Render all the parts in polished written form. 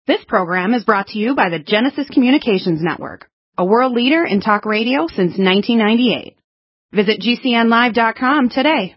This program is brought to you by the Genesis Communications Network, a world leader in talk radio since 1998. Visit GCNlive.com today.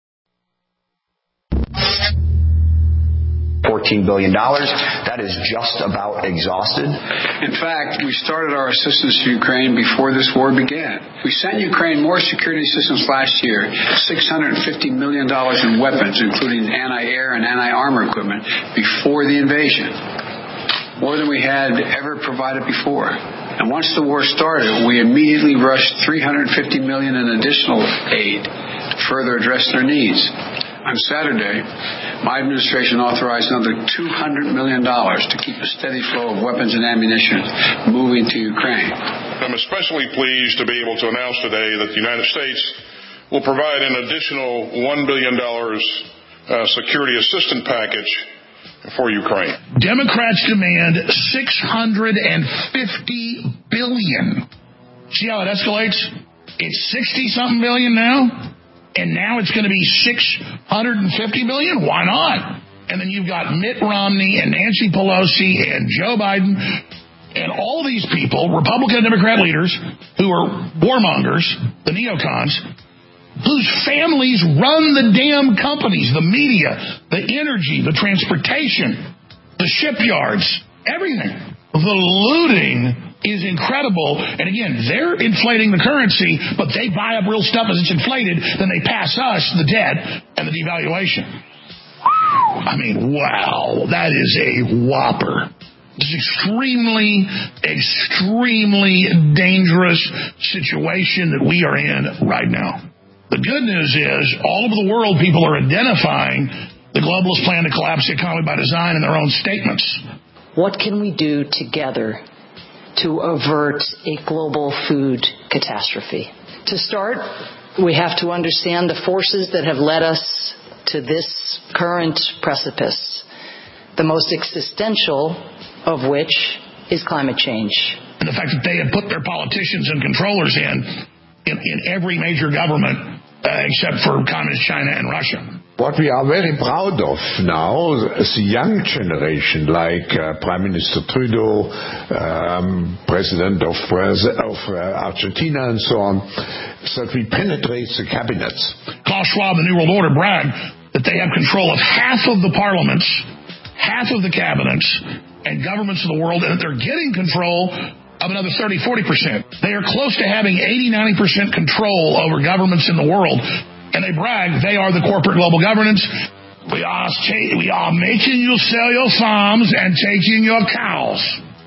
$14 billion. That is just about exhausted. In fact, we started our assistance to Ukraine before this war began. We sent Ukraine more security assistance last year, $650 million in weapons, including anti-air and anti-armor equipment, before the invasion. More than we had ever provided before. And once the war started, we immediately rushed $350 million in additional aid to further address their needs. On Saturday, my administration authorized another $200 million to keep a steady flow of weapons and ammunition moving to Ukraine. I'm especially pleased to be able to announce today that the United States will provide an additional $1 billion security assistance package for Ukraine. Democrats demand $650 billion. See how it escalates? It's 60-something billion now, and now it's going to be $650 billion. Why not? And then you've got Mitt Romney and Nancy Pelosi and Joe Biden and all these people, Republican and Democrat leaders, who are warmongers, the neocons, whose families run the damn companies, the media, the energy, the transportation, the shipyards, everything. The looting is incredible. And again, they're inflating the currency, but they buy up real stuff as it's inflated, then they pass us the debt and the devaluation. I mean, wow, that is a whopper. It's extremely, extremely dangerous situation that we are in right now. The good news is, all over the world, people are identifying the globalist plan to collapse the economy by design in their own statements. What can we do together to avert a global food catastrophe? To start, we have to understand the forces that have led us to this current precipice, the most existential of which is climate change. And the fact that they have put their politicians and controllers in every major government except for Communist China and Russia. What we are very proud of now, the young generation, like Prime Minister Trudeau, President of Argentina, and so on, is that we penetrate the cabinets. Klaus Schwab, the New World Order, bragged that they have control of half of the parliaments, half of the cabinets, and governments of the world, and that they're getting control of another 30-40%. They are close to having 80-90% control over governments in the world. And they brag they are the corporate global governance. We are making you sell your farms and taking your cows.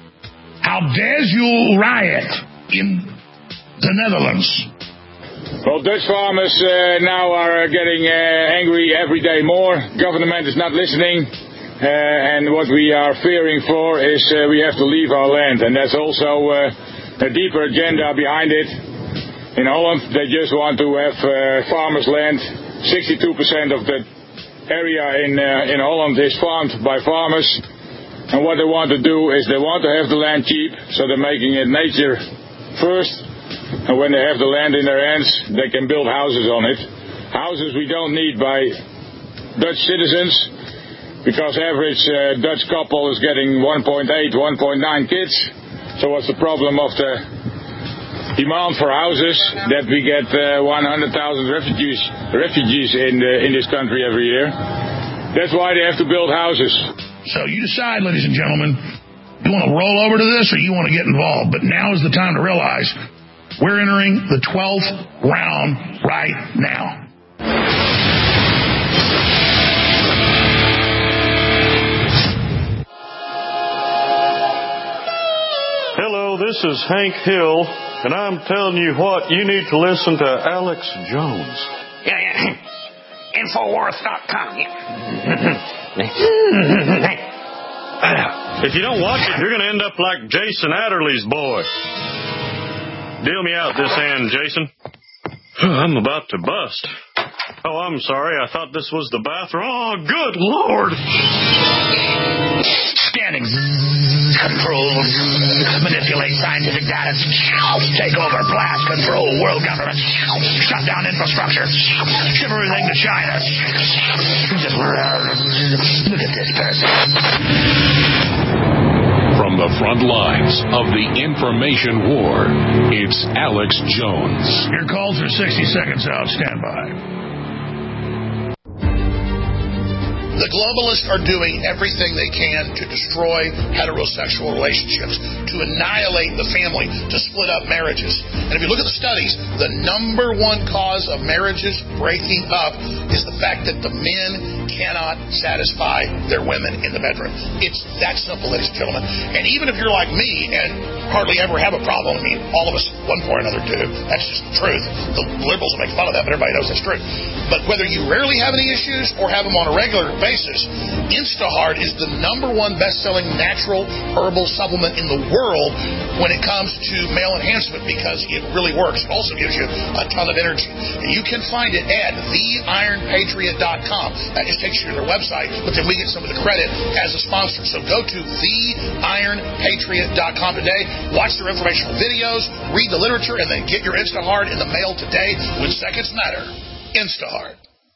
How dare you riot in the Netherlands? Well, Dutch farmers now are getting angry every day more. Government is not listening. And what we are fearing for is we have to leave our land. And that's also a deeper agenda behind it. In Holland, they just want to have farmers' land. 62% of the area in Holland is farmed by farmers. And what they want to do is they want to have the land cheap, so they're making it nature first. And when they have the land in their hands, they can build houses on it. Houses we don't need by Dutch citizens, because average Dutch couple is getting 1.8, 1.9 kids. So what's the problem of the demand for houses? That we get 100,000 refugees in this country every year. That's why they have to build houses. So you decide, ladies and gentlemen, you want to roll over to this or you want to get involved. But now is the time to realize we're entering the 12th round right now. Hello, this is Hank Hill, and I'm telling you what, you need to listen to Alex Jones. Yeah. Infowars.com. If you don't watch it, you're going to end up like Jason Adderley's boy. Deal me out this hand, Jason. I'm about to bust. Oh, I'm sorry. I thought this was the bathroom. Oh, good Lord. Scanning. Control. Manipulate scientific data. Take over. Blast. Control. World government. Shut down infrastructure. Ship everything to China. Look at this person. front lines of the information war. It's Alex Jones. Your calls are 60 seconds out. Stand by. The globalists are doing everything they can to destroy heterosexual relationships, to annihilate the family, to split up marriages. And if you look at the studies, the number one cause of marriages breaking up is the fact that the men cannot satisfy their women in the bedroom. It's that simple, ladies and gentlemen. And even if you're like me and hardly ever have a problem, I mean, all of us, one point or another, do. That's just the truth. The liberals will make fun of that, but everybody knows that's true. But whether you rarely have any issues or have them on a regular basis, Instaheart is the number one best-selling natural herbal supplement in the world when it comes to male enhancement because it really works. It also gives you a ton of energy. And you can find it at theironpatriot.com. That just takes you to their website, but then we get some of the credit as a sponsor. So go to theironpatriot.com today, watch their informational videos, read the literature, and then get your Instaheart in the mail today when seconds matter. Instaheart.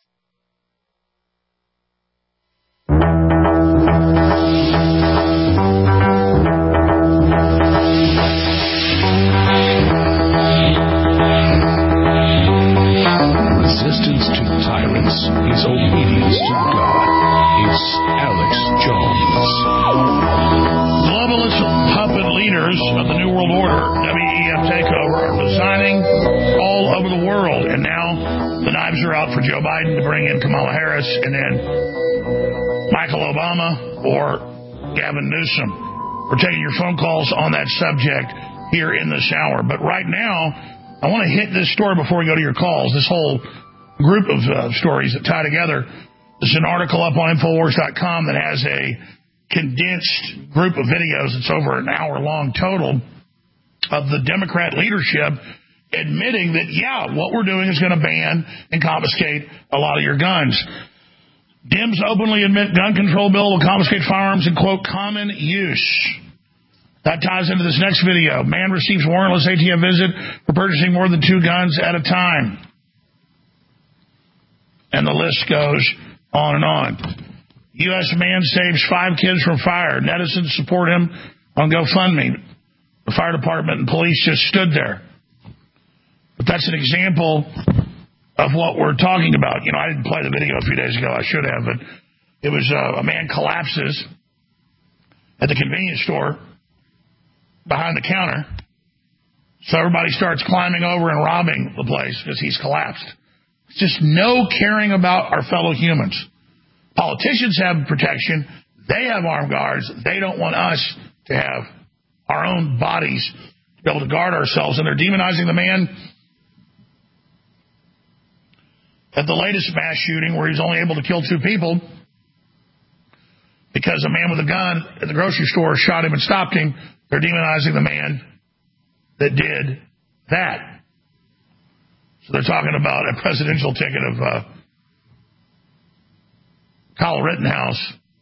Resistance to tyrants is obedience to God. It's Alex Jones. Globalist puppet leaders of the New World Order, WEF takeover, are resigning all over the world. And now the knives are out for Joe Biden to bring in Kamala Harris and then Michael Obama or Gavin Newsom. We're taking your phone calls on that subject here in this hour. But right now, I want to hit this story before we go to your calls. This whole group of stories that tie together. There's an article up on Infowars.com that has a condensed group of videos. It's over an hour long total of the Democrat leadership admitting that, yeah, what we're doing is going to ban and confiscate a lot of your guns. Dems openly admit gun control bill will confiscate firearms in, quote, common use. That ties into this next video. Man receives warrantless ATF visit for purchasing more than 2 guns at a time. And the list goes on and on. U.S. man saves 5 kids from fire. Netizens support him on GoFundMe. The fire department and police just stood there. But that's an example of what we're talking about. You know, I didn't play the video a few days ago. I should have, but it was a man collapses at the convenience store behind the counter. So everybody starts climbing over and robbing the place because he's collapsed. It's just no caring about our fellow humans. Politicians have protection. They have armed guards. They don't want us to have our own bodies to be able to guard ourselves. And they're demonizing the man at the latest mass shooting where he's only able to kill 2 people because a man with a gun at the grocery store shot him and stopped him. They're demonizing the man that did that. So they're talking about a presidential ticket of Kyle Rittenhouse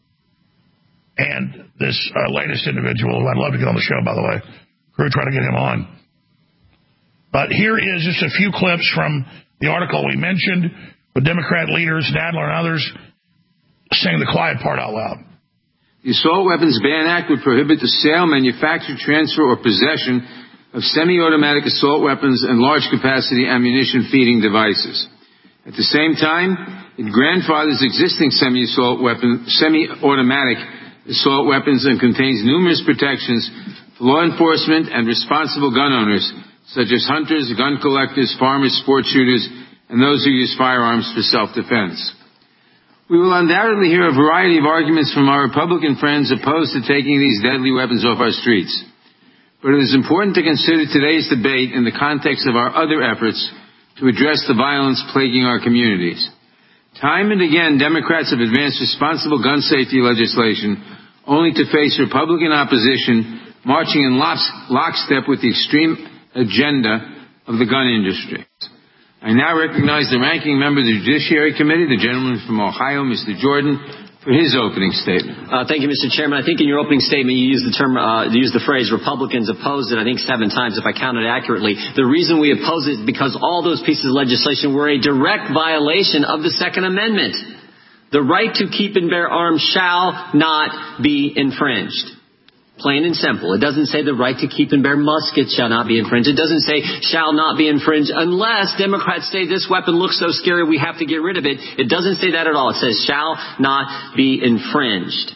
and this latest individual who I'd love to get on the show, by the way. Crew trying to get him on. But here is just a few clips from the article we mentioned with Democrat leaders, Nadler and others, saying the quiet part out loud. The Assault Weapons Ban Act would prohibit the sale, manufacture, transfer, or possession of semi-automatic assault weapons and large-capacity ammunition feeding devices. At the same time, it grandfathers existing semi-automatic assault weapons and contains numerous protections for law enforcement and responsible gun owners, such as hunters, gun collectors, farmers, sport shooters, and those who use firearms for self-defense. We will undoubtedly hear a variety of arguments from our Republican friends opposed to taking these deadly weapons off our streets. But it is important to consider today's debate in the context of our other efforts to address the violence plaguing our communities. Time and again, Democrats have advanced responsible gun safety legislation only to face Republican opposition marching in lockstep with the extreme agenda of the gun industry. I now recognize the ranking member of the Judiciary Committee, the gentleman from Ohio, Mr. Jordan, for his opening statement. Thank you, Mr. Chairman. I think in your opening statement you used the term, the phrase Republicans opposed it, I think 7 times if I counted accurately. The reason we oppose it is because all those pieces of legislation were a direct violation of the Second Amendment. The right to keep and bear arms shall not be infringed. Plain and simple. It doesn't say the right to keep and bear muskets shall not be infringed. It doesn't say shall not be infringed unless Democrats say this weapon looks so scary we have to get rid of it. It doesn't say that at all. It says shall not be infringed.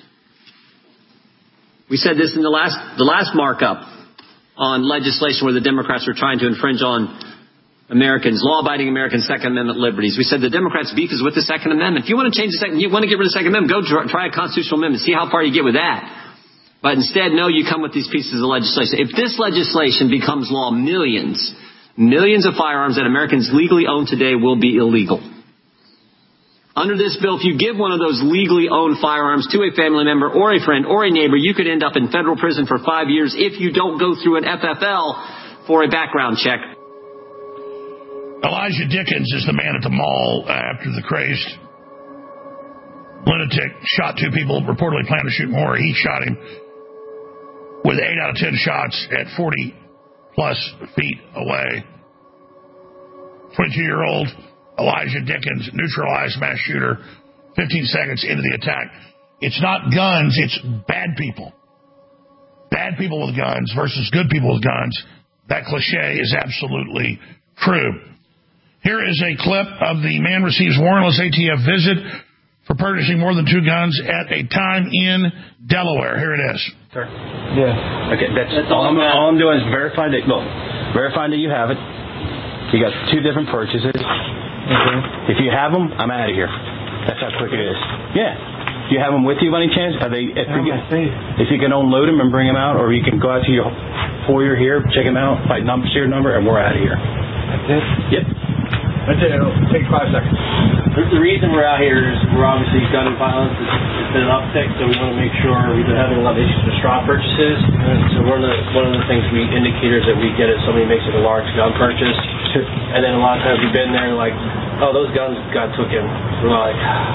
We said this in the last markup on legislation where the Democrats were trying to infringe on Americans, law-abiding American Second Amendment liberties. We said the Democrats' beef is with the Second Amendment. If you want to change you want to get rid of the Second Amendment, go try a constitutional amendment. See how far you get with that. But instead, no, you come with these pieces of legislation. If this legislation becomes law, millions of firearms that Americans legally own today will be illegal. Under this bill, if you give one of those legally owned firearms to a family member or a friend or a neighbor, you could end up in federal prison for 5 years if you don't go through an FFL for a background check. Elijah Dickens is the man at the mall after the crazed lunatic shot 2 people, reportedly planned to shoot more. He shot him with 8 out of 10 shots at 40-plus feet away. 22-year-old Elijah Dickens neutralized mass shooter 15 seconds into the attack. It's not guns, it's bad people. Bad people with guns versus good people with guns. That cliche is absolutely true. Here is a clip of the man receives warrantless ATF visit for purchasing more than 2 guns at a time in Delaware. Here it is. Sir? Yeah. Okay, that's all I'm doing is verifying that you have it. You got 2 different purchases. Okay. If you have them, I'm out of here. That's how quick it is. Yeah. Do you have them with you by any chance? Are they? If you can unload them and bring them out, or you can go out to your foyer here, check them out, like serial number, and we're out of here. That's it? Yep. That's it. It'll take 5 seconds. The reason we're out here is we're obviously gun violence has been an uptick, so we want to make sure we've been having a lot of issues with straw purchases. So one of the things indicators that we get is somebody makes a large gun purchase, and then a lot of times we've been there and like, oh, those guns got taken. We're like,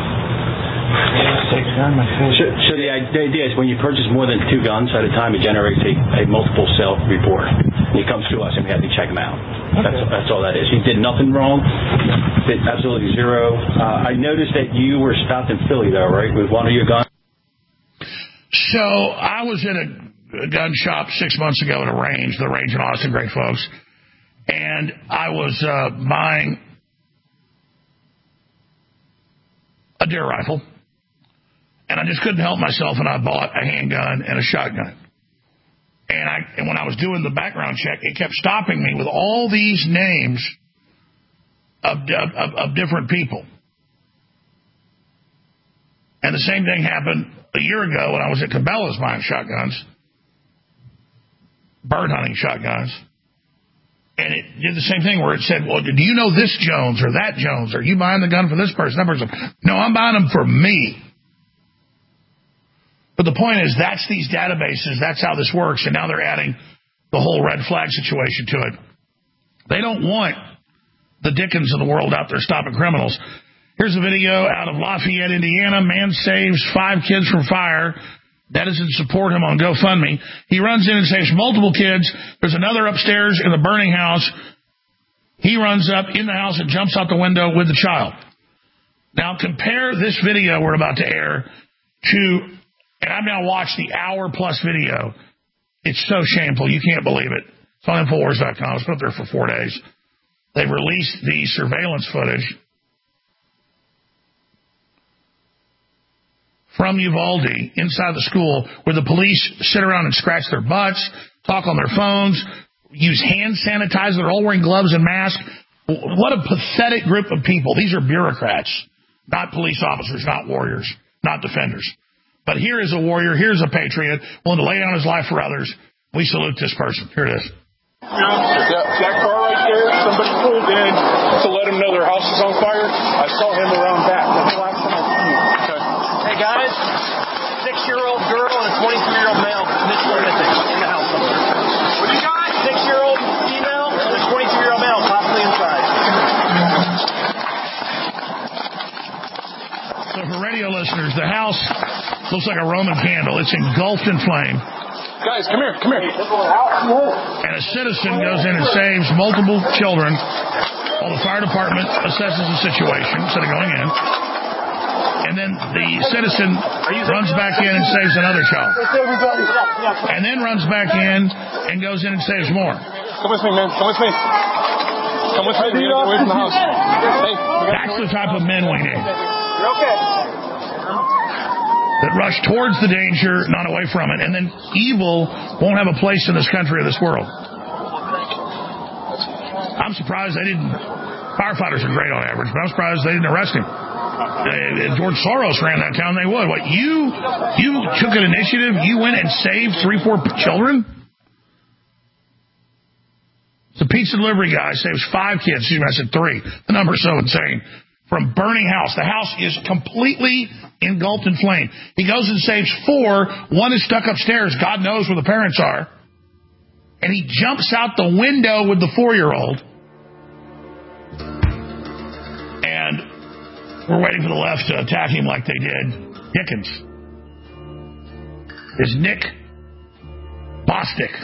so the idea is when you purchase more than 2 guns at a time, it generates a multiple sale report. And he comes to us and we have to check him out. Okay. That's all that is. He did nothing wrong. Did absolutely zero. I noticed that you were stopped in Philly, though, right, with one of your guns? So I was in a gun shop 6 months ago at the range in Austin, great folks, and I was buying a deer rifle, and I just couldn't help myself, and I bought a handgun and a shotgun. And when I was doing the background check, it kept stopping me with all these names of different people. And the same thing happened a year ago when I was at Cabela's buying shotguns, bird hunting shotguns. And it did the same thing where it said, well, do you know this Jones or that Jones? Are you buying the gun for this person, that person? No, I'm buying them for me. But the point is, that's these databases. That's how this works. And now they're adding the whole red flag situation to it. They don't want the Dickens of the world out there stopping criminals. Here's a video out of Lafayette, Indiana. Man saves 5 kids from fire. Netizens support him on GoFundMe. He runs in and saves multiple kids. There's another upstairs in the burning house. He runs up in the house and jumps out the window with the child. Now compare this video we're about to air to, and I've now watched the hour-plus video. It's so shameful. You can't believe it. It's on Infowars.com. It's been up there for 4 days. They've released the surveillance footage from Uvalde inside the school where the police sit around and scratch their butts, talk on their phones, use hand sanitizer. They're all wearing gloves and masks. What a pathetic group of people. These are bureaucrats, not police officers, not warriors, not defenders. But here is a warrior. Here's a patriot willing to lay down his life for others. We salute this person. Here it is. That car right there, somebody pulled in to let him know their house is on fire. I saw him around back. That's the last time I seen him. Okay. Hey, guys, 6-year-old girl and a 23-year-old male missing in the house somewhere. What do you got? 6-year-old female and a 23-year-old male possibly inside. So for radio listeners, the house looks like a Roman candle. It's engulfed in flame. Guys, come here. And a citizen goes in and saves multiple children while the fire department assesses the situation instead of going in. And And then the citizen runs back in and saves another child. And then runs back in and goes in and saves more. Come with me, man. Come with me. Come with me. We gotta get away from the house. Hey, that's the type of men we need. You're okay. That rush towards the danger, not away from it. And then evil won't have a place in this country or this world. I'm surprised they didn't. Firefighters are great on average, but I'm surprised they didn't arrest him. George Soros ran that town. They would. What, you took an initiative? You went and saved 3-4 children? The pizza delivery guy saves 5 kids. I said 3. The number's so insane. From burning house. The house is completely engulfed in flame. He goes and saves 4. 1 is stuck upstairs. God knows where the parents are. And he jumps out the window with the 4-year-old. And we're waiting for the left to attack him like they did Dickens. Is Nick Bostic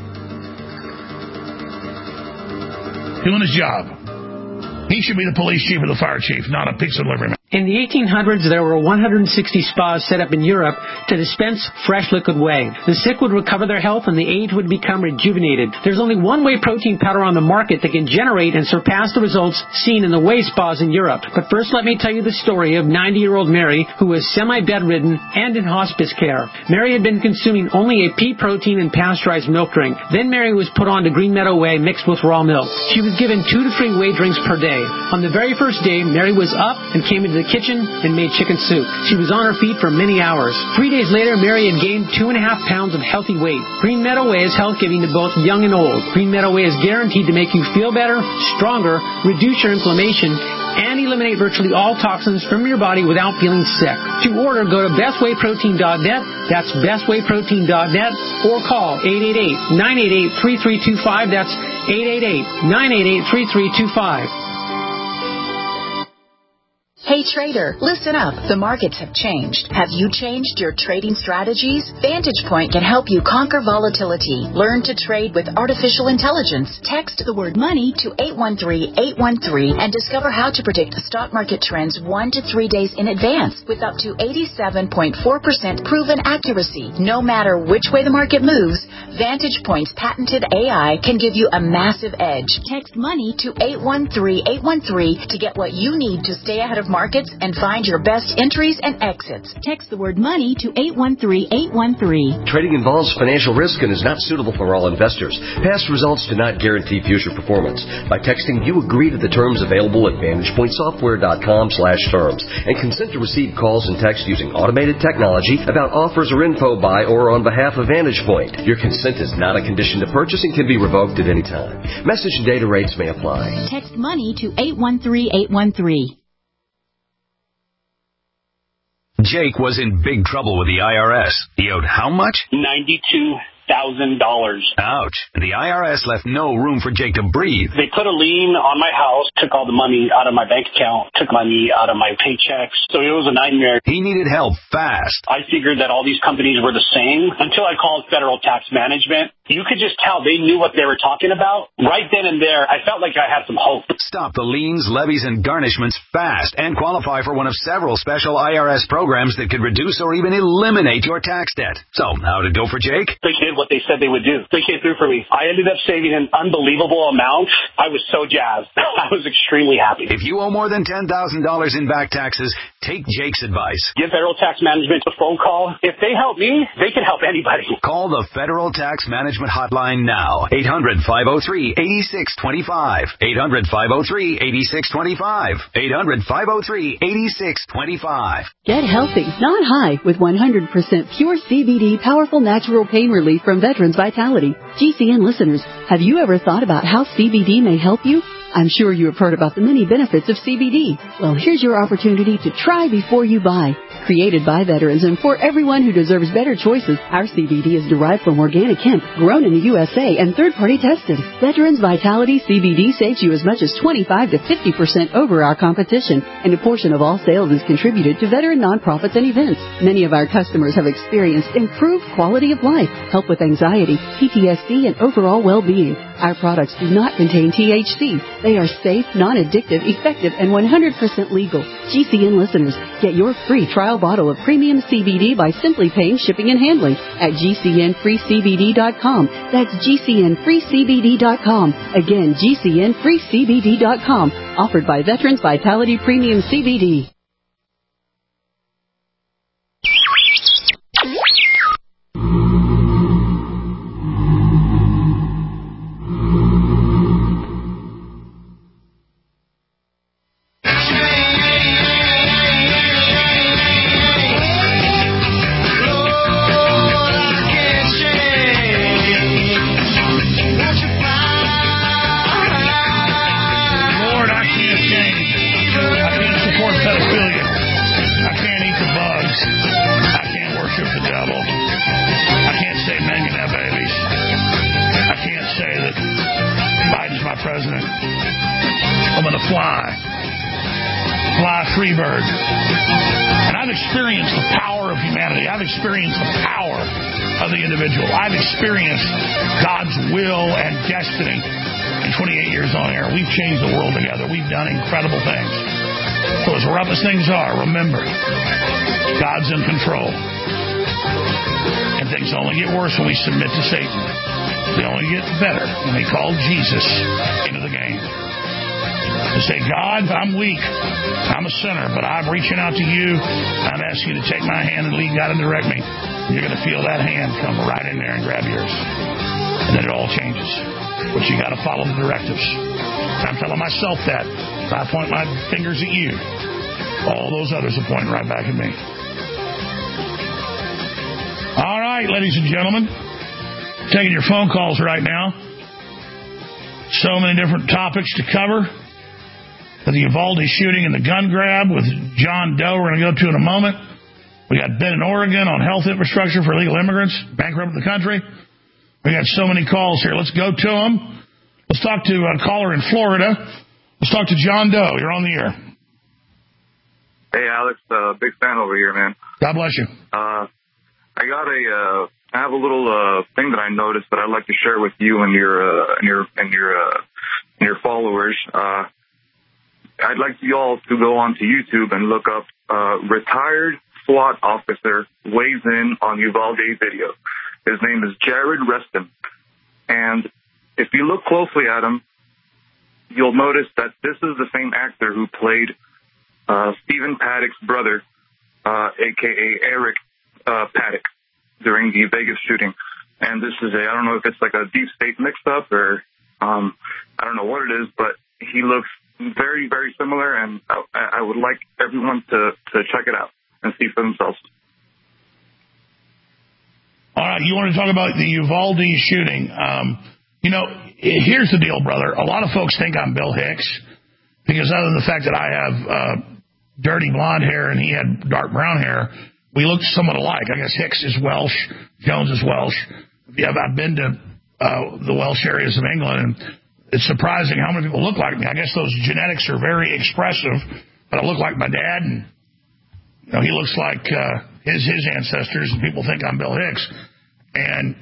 doing his job? He should be the police chief or the fire chief, not a pizza delivery man. In the 1800s, there were 160 spas set up in Europe to dispense fresh liquid whey. The sick would recover their health and the aged would become rejuvenated. There's only one whey protein powder on the market that can generate and surpass the results seen in the whey spas in Europe. But first, let me tell you the story of 90-year-old Mary, who was semi-bedridden and in hospice care. Mary had been consuming only a pea protein and pasteurized milk drink. Then Mary was put on to Green Meadow Whey mixed with raw milk. She was given 2 to 3 whey drinks per day. On the very first day, Mary was up and came into the kitchen and made chicken soup. She was on her feet for many hours. 3 days later, Mary had gained 2.5 pounds of healthy weight. Green Meadow Whey is health-giving to both young and old. Green Meadow Whey is guaranteed to make you feel better, stronger, reduce your inflammation, and eliminate virtually all toxins from your body without feeling sick. To order, go to bestwayprotein.net. That's bestwayprotein.net, or call 888-988-3325. That's 888-988-3325. Hey trader, listen up. The markets have changed. Have you changed your trading strategies? Vantage Point can help you conquer volatility. Learn to trade with artificial intelligence. Text the word money to 813-813 and discover how to predict stock market trends 1 to 3 days in advance with up to 87.4% proven accuracy. No matter which way the market moves, Vantage Point's patented AI can give you a massive edge. Text money to 813-813 to get what you need to stay ahead of markets and find your best entries and exits. Text the word money to 813-813. Trading involves financial risk and is not suitable for all investors. Past results do not guarantee future performance. By texting, you agree to the terms available at VantagePointSoftware.com/terms and consent to receive calls and texts using automated technology about offers or info by or on behalf of Vantage Point. Your consent is not a condition to purchase and can be revoked at any time. Message and data rates may apply. Text money to 813-813. Jake was in big trouble with the IRS. He owed how much? $92,000. Ouch. The IRS left no room for Jake to breathe. They put a lien on my house, took all the money out of my bank account, took money out of my paychecks. So it was a nightmare. He needed help fast. I figured that all these companies were the same until I called Federal Tax Management. You could just tell they knew what they were talking about. Right then and there, I felt like I had some hope. Stop the liens, levies, and garnishments fast and qualify for one of several special IRS programs that could reduce or even eliminate your tax debt. So, how did it go for Jake? They did what they said they would do. They came through for me. I ended up saving an unbelievable amount. I was so jazzed. I was extremely happy. If you owe more than $10,000 in back taxes, take Jake's advice. Give Federal Tax Management a phone call. If they help me, they can help anybody. Call the Federal Tax Management hotline now. 800-503-8625. 800-503-8625. 800-503-8625. Get healthy, not high, with 100% pure CBD powerful natural pain relief from Veterans Vitality. GCN listeners, have you ever thought about how CBD may help you? I'm sure you have heard about the many benefits of CBD. Well, here's your opportunity to try before you buy. Created by veterans and for everyone who deserves better choices, our CBD is derived from organic hemp, grown in the USA, and third-party tested. Veterans Vitality CBD saves you as much as 25 to 50% over our competition, and a portion of all sales is contributed to veteran nonprofits and events. Many of our customers have experienced improved quality of life, help with anxiety, PTSD, and overall well-being. Our products do not contain THC. They are safe, non-addictive, effective, and 100% legal. GCN listeners, Get your free trial bottle of premium CBD by simply paying shipping and handling at GCNFreeCBD.com. That's GCNFreeCBD.com. Again, GCNFreeCBD.com. Offered by Veterans Vitality Premium CBD. President. I'm going to fly free bird. And I've experienced the power of humanity. I've experienced the power of the individual. I've experienced God's will and destiny in 28 years on air. We've changed the world together. We've done incredible things. So as rough as things are, remember, God's in control. And things only get worse when we submit to Satan. They only get better when they call Jesus into the game. To say, God, I'm weak. I'm a sinner, but I'm reaching out to you. I'm asking you to take my hand and lead God and direct me. You're going to feel that hand come right in there and grab yours. And then it all changes. But you got to follow the directives. I'm telling myself that. If I point my fingers at you, all those others are pointing right back at me. All right, ladies and gentlemen. Taking your phone calls right now. So many different topics to cover. The Uvalde shooting and the gun grab with John Doe we're going to go to in a moment. We got Ben in Oregon on health infrastructure for illegal immigrants, bankrupt the country. We got so many calls here. Let's go to them. Let's talk to a caller in Florida. Let's talk to John Doe. You're on the air. Hey, Alex. Big fan over here, man. God bless you. I have a little thing that I noticed that I'd like to share with you and your followers. I'd like you all to go onto YouTube and look up retired SWAT officer weighs in on Uvalde video. His name is Jared Reston. And if you look closely at him, you'll notice that this is the same actor who played Stephen Paddock's brother, a.k.a. Eric Paddock, during the Vegas shooting. And this is I don't know if it's like a deep state mix-up or I don't know what it is, but he looks very, very similar, and I would like everyone to check it out and see for themselves. All right, you want to talk about the Uvalde shooting. Here's the deal, brother. A lot of folks think I'm Bill Hicks because other than the fact that I have dirty blonde hair and he had dark brown hair, we look somewhat alike. I guess Hicks is Welsh, Jones is Welsh. I've been to the Welsh areas of England, and it's surprising how many people look like me. I guess those genetics are very expressive, but I look like my dad, and he looks like his ancestors, and people think I'm Bill Hicks. And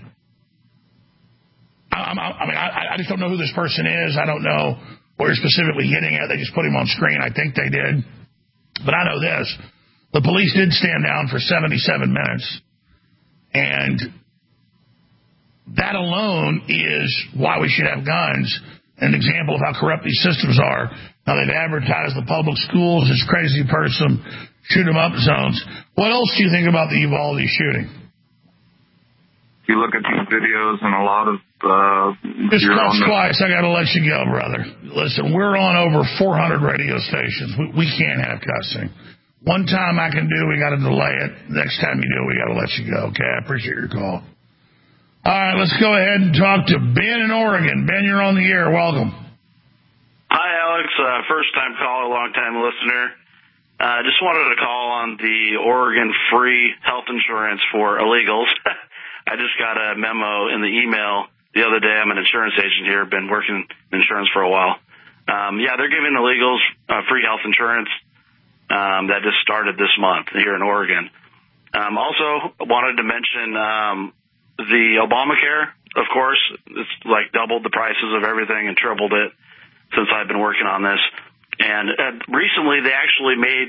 I just don't know who this person is. I don't know what you're specifically getting at. They just put him on screen. I think they did. But I know this. The police did stand down for 77 minutes. And that alone is why we should have guns. An example of how corrupt these systems are. Now, they've advertised the public schools as crazy person, shoot 'em up zones. What else do you think about the Uvalde shooting? If you look at these videos and a lot of... Just cuss twice. I got to let you go, brother. Listen, we're on over 400 radio stations. We can't have cussing. One time I can do, we got to delay it. Next time you do, we got to let you go. Okay, I appreciate your call. All right, let's go ahead and talk to Ben in Oregon. Ben, you're on the air. Welcome. Hi, Alex. First-time caller, long-time listener. Just wanted to call on the Oregon free health insurance for illegals. I just got a memo in the email the other day. I'm an insurance agent here. Been working in insurance for a while. They're giving illegals free health insurance. That just started this month here in Oregon. Also wanted to mention the Obamacare, of course. It's like doubled the prices of everything and tripled it since I've been working on this. And recently they actually made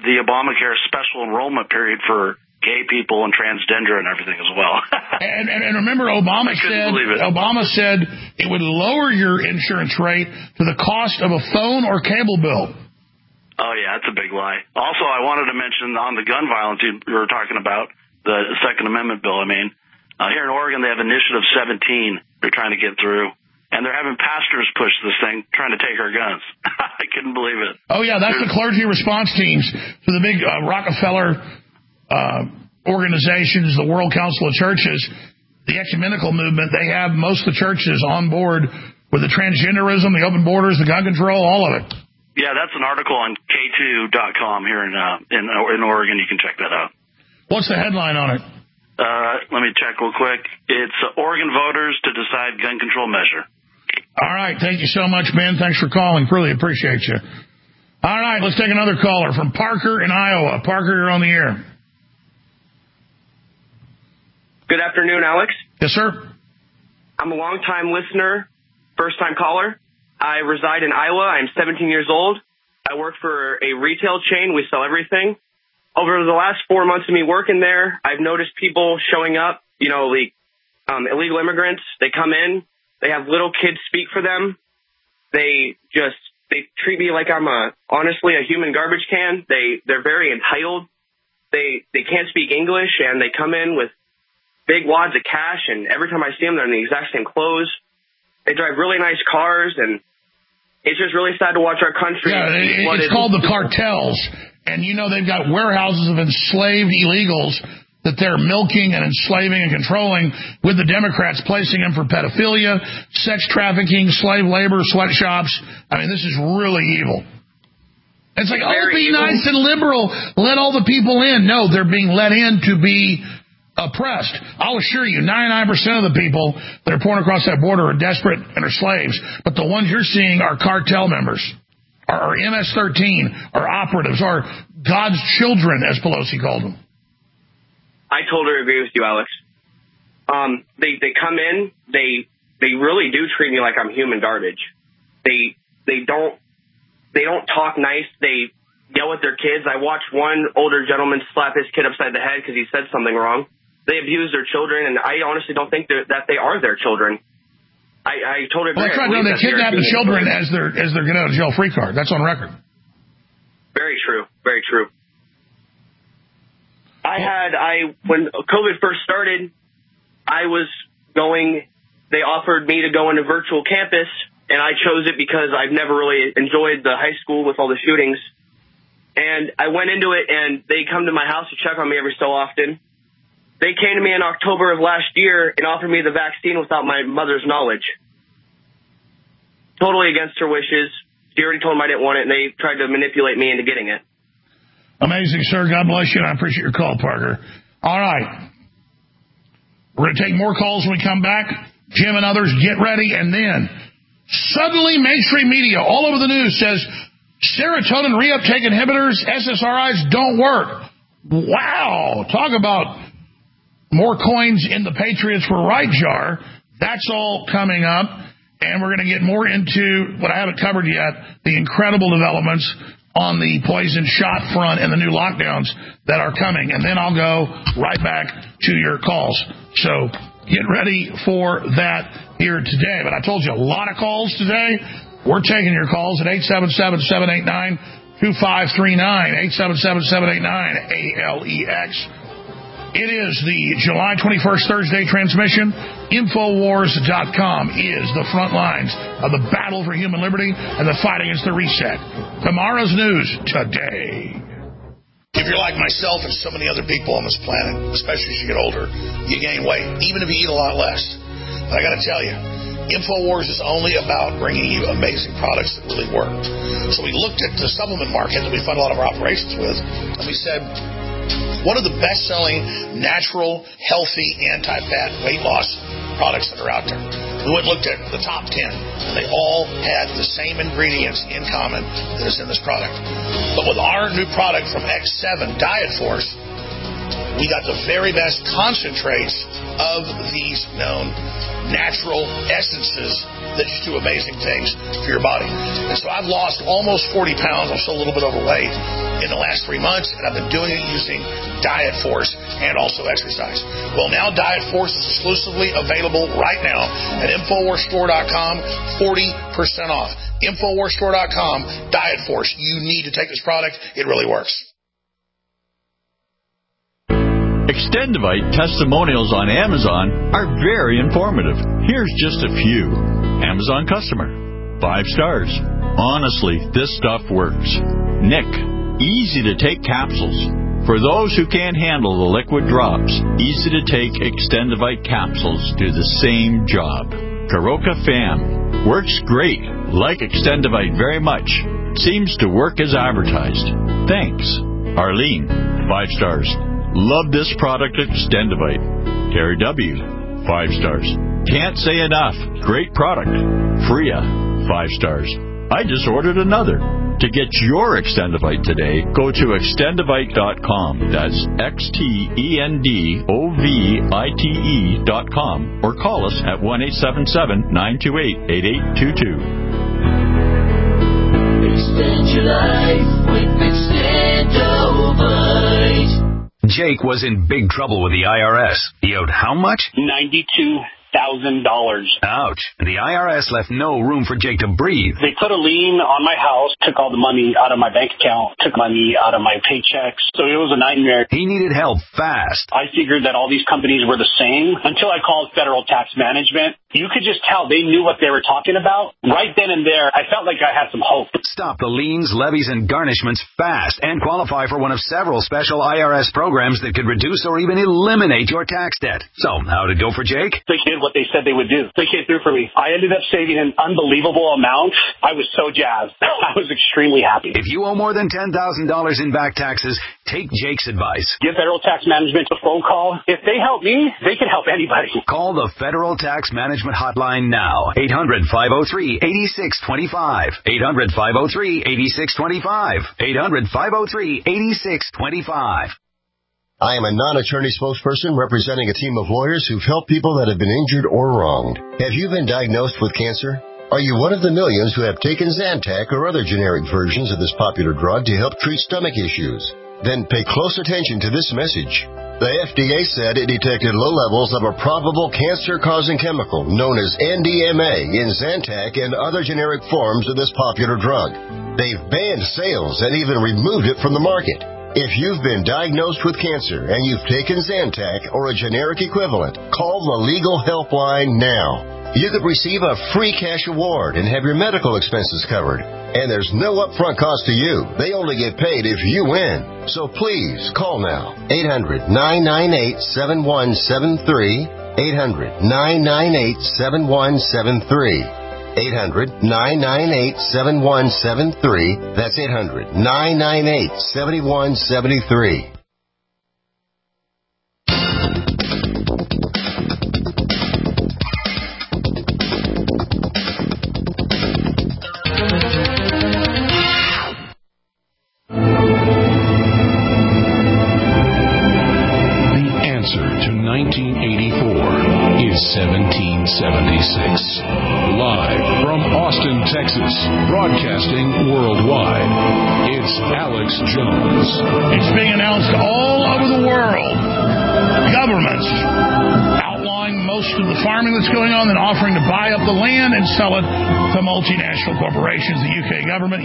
the Obamacare special enrollment period for gay people and transgender and everything as well. and remember, Obama said it would lower your insurance rate to the cost of a phone or cable bill. Oh, yeah, that's a big lie. Also, I wanted to mention on the gun violence you were talking about, the Second Amendment bill, here in Oregon, they have Initiative 17 they're trying to get through. And they're having pastors push this thing, trying to take our guns. I couldn't believe it. Oh, yeah, that's the clergy response teams to the big Rockefeller organizations, the World Council of Churches, the ecumenical movement. They have most of the churches on board with the transgenderism, the open borders, the gun control, all of it. Yeah, that's an article on K2.com here in Oregon. You can check that out. What's the headline on it? Let me check real quick. It's Oregon voters to decide gun control measure. All right. Thank you so much, Ben. Thanks for calling. Really appreciate you. All right. Let's take another caller from Parker in Iowa. Parker, you're on the air. Good afternoon, Alex. Yes, sir. I'm a long-time listener, first-time caller. I reside in Iowa. I'm 17 years old. I work for a retail chain. We sell everything. Over the last 4 months of me working there, I've noticed people showing up, illegal immigrants. They come in. They have little kids speak for them. They treat me like I'm honestly a human garbage can. They're very entitled. They can't speak English, and they come in with big wads of cash, and every time I see them, they're in the exact same clothes. They drive really nice cars, and it's just really sad to watch our country. Yeah, it's called the cartels, and they've got warehouses of enslaved illegals that they're milking and enslaving and controlling, with the Democrats placing them for pedophilia, sex trafficking, slave labor, sweatshops. This is really evil. It's like, be nice and liberal. Let all the people in. No, they're being let in to be oppressed. I'll assure you, 99% of the people that are pouring across that border are desperate and are slaves. But the ones you're seeing are cartel members, are MS-13, are operatives, are God's children, as Pelosi called them. I totally agree with you, Alex. They come in, they really do treat me like I'm human garbage. They don't talk nice. They yell at their kids. I watched one older gentleman slap his kid upside the head because he said something wrong. They abuse their children, and I honestly don't think that they are their children. I totally agree. Well, that's right. No, they kidnap the children as they're getting out of jail free card. That's on record. Very true. Very true. When COVID first started, they offered me to go into virtual campus, and I chose it because I've never really enjoyed the high school with all the shootings. And I went into it, and they come to my house to check on me every so often. They came to me in October of last year and offered me the vaccine without my mother's knowledge. Totally against her wishes. She already told them I didn't want it, and they tried to manipulate me into getting it. Amazing, sir. God bless you, and I appreciate your call, Parker. All right. We're going to take more calls when we come back. Jim and others, get ready. And then suddenly mainstream media all over the news says serotonin reuptake inhibitors, SSRIs, don't work. Wow. Talk about more coins in the Patriots for Right jar. That's all coming up. And we're going to get more into what I haven't covered yet, the incredible developments on the poison shot front and the new lockdowns that are coming. And then I'll go right back to your calls. So get ready for that here today. But I told you, a lot of calls today. We're taking your calls at 877-789-2539, 877-789-ALEX. It is the July 21st Thursday transmission. Infowars.com is the front lines of the battle for human liberty and the fight against the reset. Tomorrow's news today. If you're like myself and so many other people on this planet, especially as you get older, you gain weight, even if you eat a lot less. But I got to tell you, InfoWars is only about bringing you amazing products that really work. So we looked at the supplement market that we fund a lot of our operations with, and we said, what are the best-selling, natural, healthy, anti-fat weight loss products that are out there? We went and looked at the top 10, and they all had the same ingredients in common that is in this product. But with our new product from X7, Diet Force, we got the very best concentrates of these known natural essences that just do amazing things for your body. And so I've lost almost 40 pounds. I'm still a little bit overweight in the last 3 months, and I've been doing it using Diet Force and also exercise. Well, now Diet Force is exclusively available right now at InfoWarsStore.com, 40% off. InfoWarsStore.com, Diet Force. You need to take this product. It really works. Extendivite testimonials on Amazon are very informative. Here's just a few. Amazon customer. 5 stars. Honestly, this stuff works. Nick. Easy to take capsules. For those who can't handle the liquid drops, easy to take Extendivite capsules do the same job. Karoka Fam. Works great. Like Extendivite very much. Seems to work as advertised. Thanks. Arlene. 5 stars. Love this product, Extendivite. Terry W. 5 stars. Can't say enough. Great product. Freya. 5 stars. I just ordered another. To get your Extendivite today, go to Extendivite.com. That's XTENDOVITE.com. Or call us at 1-877-928-8822. Extend your life with Extendivite. Jake was in big trouble with the IRS. He owed how much? $92,000. Ouch. And the IRS left no room for Jake to breathe. They put a lien on my house, took all the money out of my bank account, took money out of my paychecks. So it was a nightmare. He needed help fast. I figured that all these companies were the same until I called Federal Tax Management. You could just tell they knew what they were talking about. Right then and there, I felt like I had some hope. Stop the liens, levies, and garnishments fast and qualify for one of several special IRS programs that could reduce or even eliminate your tax debt. So, how'd it go for Jake? They did what they said they would do. They came through for me. I ended up saving an unbelievable amount. I was so jazzed. I was extremely happy. If you owe more than $10,000 in back taxes, take Jake's advice. Give Federal Tax Management a phone call. If they help me, they can help anybody. Call the Federal Tax Management Hotline now. 800-503-8625. 800-503-8625. 800-503-8625. I am a non-attorney spokesperson representing a team of lawyers who've helped people that have been injured or wronged. Have you been diagnosed with cancer? Are you one of the millions who have taken Zantac or other generic versions of this popular drug to help treat stomach issues? Then pay close attention to this message. The FDA said it detected low levels of a probable cancer-causing chemical known as NDMA in Zantac and other generic forms of this popular drug. They've banned sales and even removed it from the market. If you've been diagnosed with cancer and you've taken Zantac or a generic equivalent, call the Legal Helpline now. You could receive a free cash award and have your medical expenses covered. And there's no upfront cost to you. They only get paid if you win. So please call now. 800-998-7173. 800-998-7173. 800-998-7173. That's 800-998-7173. Is 1776. Live from Austin, Texas, broadcasting worldwide, it's Alex Jones. It's being announced all over the world. Governments outlawing most of the farming that's going on, then offering to buy up the land and sell it to multinational corporations. The UK government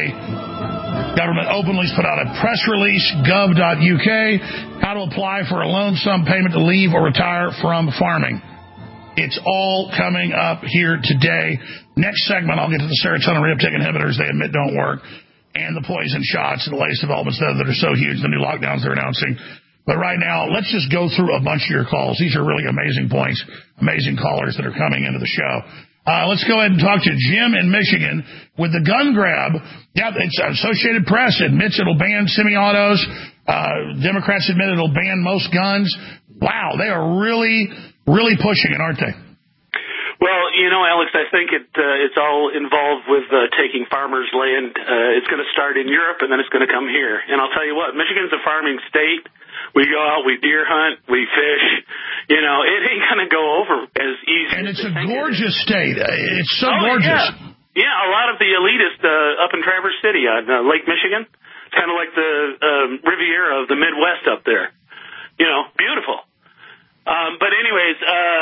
openly put out a press release, gov.uk, how to apply for a loan sum payment to leave or retire from farming. It's all coming up here today. Next segment, I'll get to the serotonin reuptake inhibitors they admit don't work, and the poison shots and the latest developments that are so huge, the new lockdowns they're announcing. But right now, let's just go through a bunch of your calls. These are really amazing points, amazing callers that are coming into the show. Let's go ahead and talk to Jim in Michigan with the gun grab. Yeah, it's Associated Press admits it'll ban semi-autos. Democrats admit it'll ban most guns. Wow, they are really pushing it, aren't they? Well, Alex, I think it's all involved with taking farmers' land. It's going to start in Europe, and then it's going to come here. And I'll tell you what, Michigan's a farming state. We go out, we deer hunt, we fish. It ain't going to go over as easy. And it's a gorgeous state. It's so gorgeous. Yeah, a lot of the elitists up in Traverse City on Lake Michigan. It's kind of like the Riviera of the Midwest up there. Beautiful. But anyways,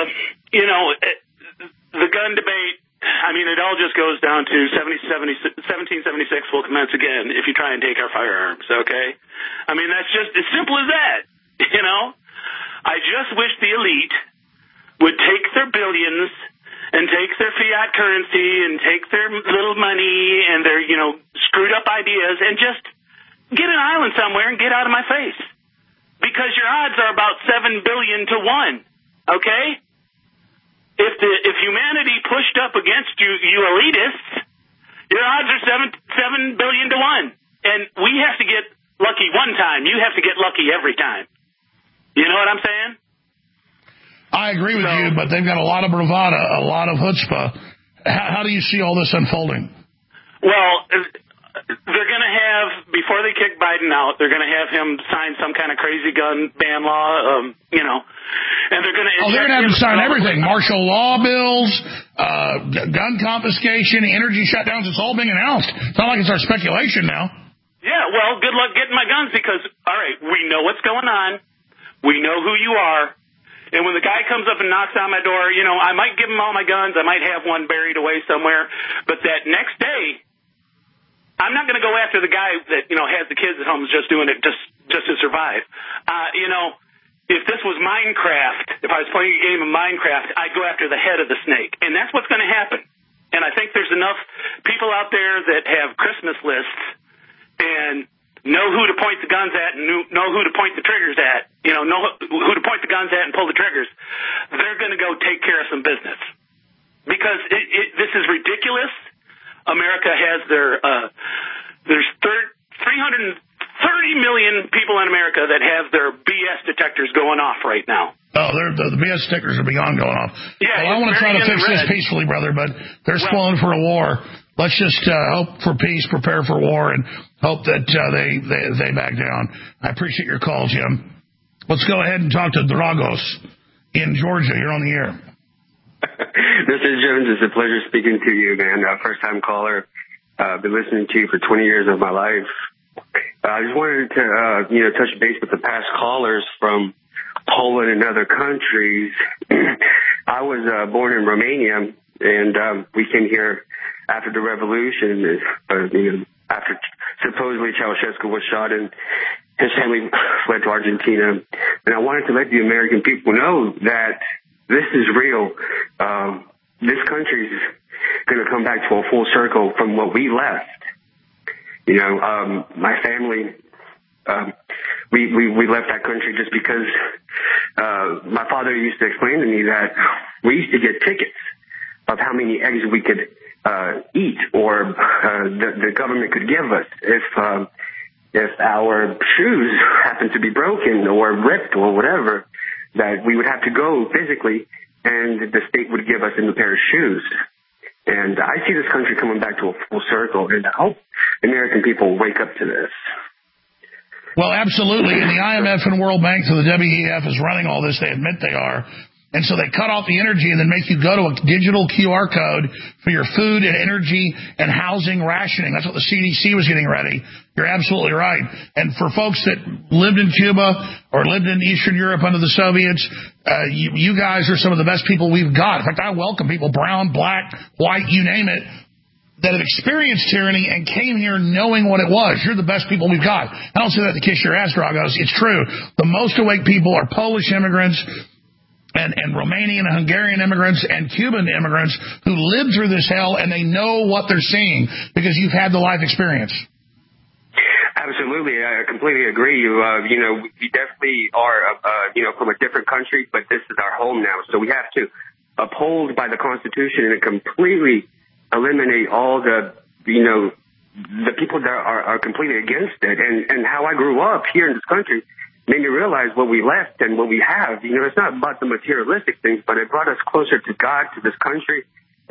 the gun debate, it all just goes down to 1776 will commence again if you try and take our firearms, okay? That's just as simple as that, I just wish the elite would take their billions and take their fiat currency and take their little money and their, screwed up ideas and just get an island somewhere and get out of my face. Because your odds are about 7 billion to 1, okay? If humanity pushed up against you elitists, your odds are 7 billion to 1. And we have to get lucky one time. You have to get lucky every time. You know what I'm saying? I agree with you, but they've got a lot of bravado, a lot of chutzpah. How do you see all this unfolding? Well, they're going to have, before they kick Biden out, they're going to have him sign some kind of crazy gun ban law, and they're going to... Oh, they're going to have him sign everything. Martial law bills, gun confiscation, energy shutdowns. It's all being announced. It's not like it's our speculation now. Yeah, well, good luck getting my guns because, all right, we know what's going on. We know who you are. And when the guy comes up and knocks on my door, I might give him all my guns. I might have one buried away somewhere. But that next day, I'm not going to go after the guy that, has the kids at home just doing it just to survive. If this was Minecraft, if I was playing a game of Minecraft, I'd go after the head of the snake. And that's what's going to happen. And I think there's enough people out there that have Christmas lists and know who to point the guns at and know who to point the triggers at, know who to point the guns at and pull the triggers. They're going to go take care of some business. Because this is ridiculous. America has there's 330 million people in America that have their BS detectors going off right now. Oh, the BS detectors are beyond going off. Yeah, well, I want to try to fix this peacefully, brother, but they're spoiling for a war. Let's just hope for peace, prepare for war, and hope that they back down. I appreciate your call, Jim. Let's go ahead and talk to Dragos in Georgia. You're on the air. Mr. Jones, it's a pleasure speaking to you, man. First-time caller. Been listening to you for 20 years of my life. I just wanted to, touch base with the past callers from Poland and other countries. I was born in Romania, and we came here after the revolution, after supposedly Ceausescu was shot and his family fled to Argentina. And I wanted to let the American people know that this is real. This country is going to come back to a full circle from what we left. My family, we left that country just because my father used to explain to me that we used to get tickets of how many eggs we could eat, or the government could give us if our shoes happened to be broken or ripped or whatever, that we would have to go physically and the state would give us a new pair of shoes. And I see this country coming back to a full circle, and I hope American people wake up to this. Well, absolutely. And the IMF and World Bank, so the WEF is running all this. They admit they are. And so they cut off the energy and then make you go to a digital QR code for your food and energy and housing rationing. That's what the CDC was getting ready. You're absolutely right. And for folks that lived in Cuba or lived in Eastern Europe under the Soviets, you guys are some of the best people we've got. In fact, I welcome people, brown, black, white, you name it, that have experienced tyranny and came here knowing what it was. You're the best people we've got. I don't say that to kiss your ass, Dragos. It's true. The most awake people are Polish immigrants, and Romanian and Hungarian immigrants and Cuban immigrants who lived through this hell, and they know what they're seeing because you've had the life experience. Absolutely. I completely agree. We definitely are, from a different country, but this is our home now. So we have to uphold by the Constitution and completely eliminate all the people that are completely against it. And how I grew up here in this country made me realize what we left and what we have. It's not about the materialistic things, but it brought us closer to God, to this country,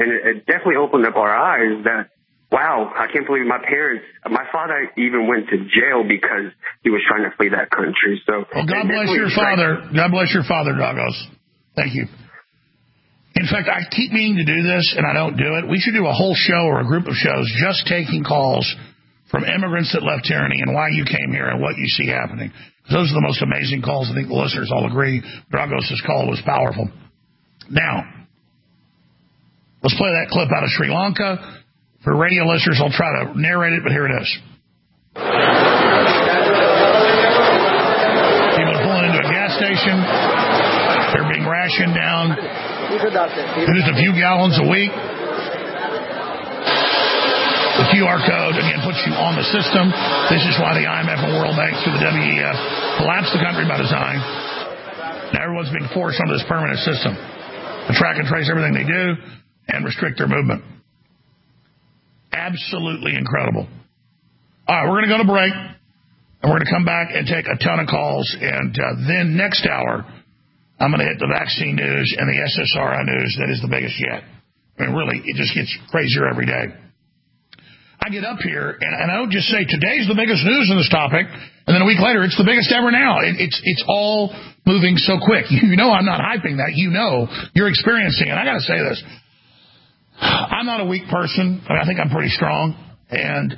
And it definitely opened up our eyes that, wow, I can't believe my father even went to jail because he was trying to flee that country. So, well, God bless your father. God bless your father, Dragos. Thank you. In fact, I keep meaning to do this, and I don't do it. We should do a whole show or a group of shows just taking calls from immigrants that left tyranny and why you came here and what you see happening. Those are the most amazing calls. I think the listeners all agree Dragos' call was powerful. Now, let's play that clip out of Sri Lanka. For radio listeners, I'll try to narrate it, but here it is. People are pulling into a gas station. They're being rationed down to just a few gallons a week. The QR code, again, puts you on the system. This is why the IMF and World Bank through the WEF collapsed the country by design. Now everyone's being forced onto this permanent system to track and trace everything they do and restrict their movement. Absolutely incredible. All right, we're going to go to break, and we're going to come back and take a ton of calls. And then next hour, I'm going to hit the vaccine news and the SSRI news that is the biggest yet. I mean, really, it just gets crazier every day. I get up here, and I don't just say, today's the biggest news in this topic, and then a week later, it's the biggest ever now. It's all moving so quick. You know I'm not hyping that. You know you're experiencing it. I got to say this. I'm not a weak person. I think I'm pretty strong, and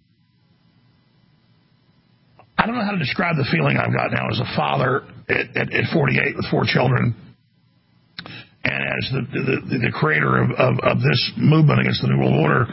I don't know how to describe the feeling I've got now as a father at 48 with 4 children, and as the creator of this movement against the New World Order.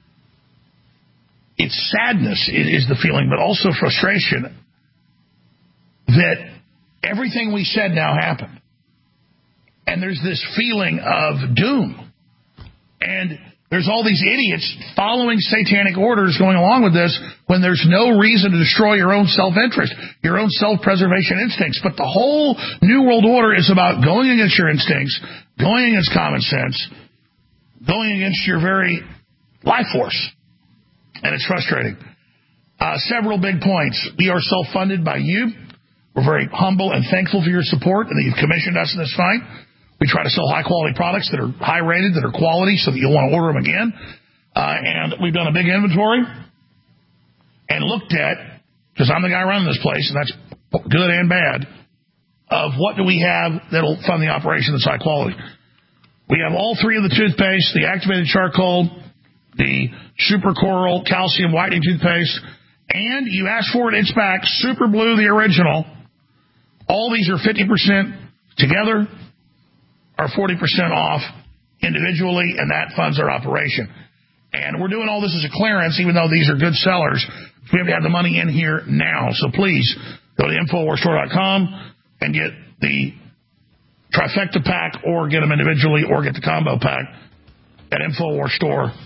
It's sadness is the feeling, but also frustration that everything we said now happened. And there's this feeling of doom. And there's all these idiots following satanic orders going along with this when there's no reason to destroy your own self-interest, your own self-preservation instincts. But the whole New World Order is about going against your instincts, going against common sense, going against your very life force. And it's frustrating. Several big points. We are self-funded by you. We're very humble and thankful for your support and that you've commissioned us in this fight. We try to sell high-quality products that are high-rated, that are quality, so that you'll want to order them again. And we've done a big inventory and looked at, because I'm the guy running this place, and that's good and bad, of what do we have that'll fund the operation that's high quality. We have all 3 of the toothpaste, the activated charcoal, the Super Coral calcium whitening toothpaste, and you asked for it, it's back, Super Blue, the original. All these are 50% together or 40% off individually, and that funds our operation. And we're doing all this as a clearance, even though these are good sellers. We have to have the money in here now. So please go to InfoWarsStore.com and get the trifecta pack, or get them individually, or get the combo pack at InfoWarsStore.com.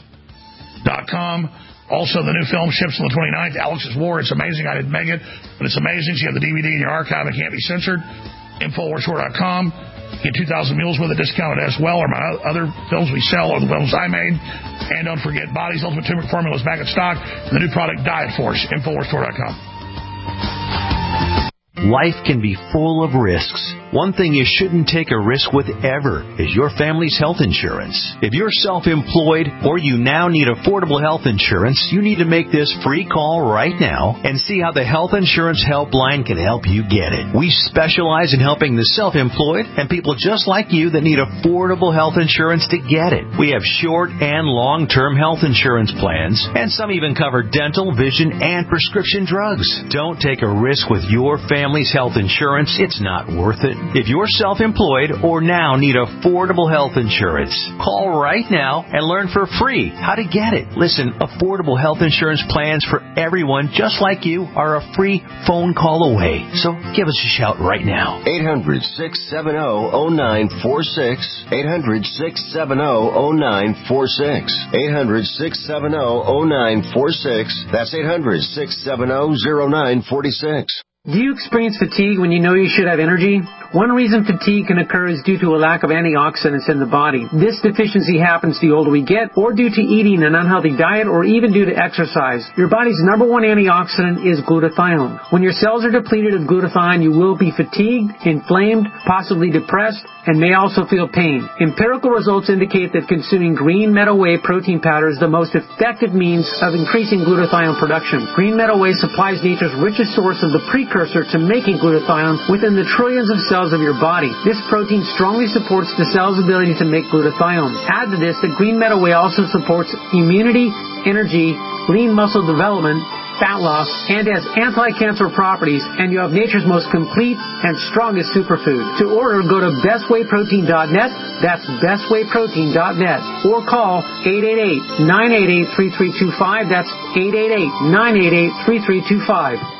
Also, the new film ships on the 29th, Alex's War. It's amazing. I didn't make it, but it's amazing. So you have the DVD in your archive. It can't be censored. InfoWarsStore.com. Get 2,000 Mules with it discounted as well, or my other films we sell, or the films I made. And don't forget, Body's Ultimate Turmeric Formula is back in stock. And the new product, Diet Force. InfoWarsStore.com. Life can be full of risks. One thing you shouldn't take a risk with ever is your family's health insurance. If you're self-employed or you now need affordable health insurance, you need to make this free call right now and see how the Health Insurance Helpline can help you get it. We specialize in helping the self-employed and people just like you that need affordable health insurance to get it. We have short and long-term health insurance plans, and some even cover dental, vision, and prescription drugs. Don't take a risk with your family's health insurance. It's not worth it. If you're self-employed or now need affordable health insurance, call right now and learn for free how to get it. Listen, affordable health insurance plans for everyone just like you are a free phone call away. So give us a shout right now. 800-670-0946. 800-670-0946. 800-670-0946. That's 800-670-0946. Do you experience fatigue when you know you should have energy? One reason fatigue can occur is due to a lack of antioxidants in the body. This deficiency happens the older we get, or due to eating an unhealthy diet, or even due to exercise. Your body's number one antioxidant is glutathione. When your cells are depleted of glutathione, you will be fatigued, inflamed, possibly depressed, and may also feel pain. Empirical results indicate that consuming green meadow whey protein powder is the most effective means of increasing glutathione production. Green meadow whey supplies nature's richest source of the precursor to making glutathione within the trillions of cells of your body. This protein strongly supports the cell's ability to make glutathione. Add to this that green meadow whey also supports immunity, energy, lean muscle development, fat loss, and has anti-cancer properties, and you have nature's most complete and strongest superfood. To order, go to bestwayprotein.net, that's bestwayprotein.net, or call 888-988-3325, that's 888-988-3325.